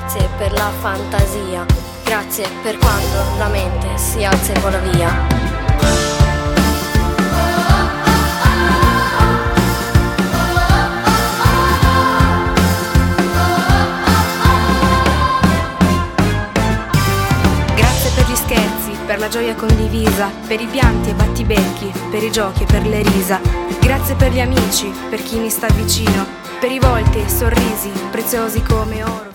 grazie per la fantasia, grazie per quando la mente si alza e vola via. Per la gioia condivisa, per i pianti e battibecchi, per i giochi e per le risa. Grazie per gli amici, per chi mi sta vicino, per i volti e i sorrisi, preziosi come oro.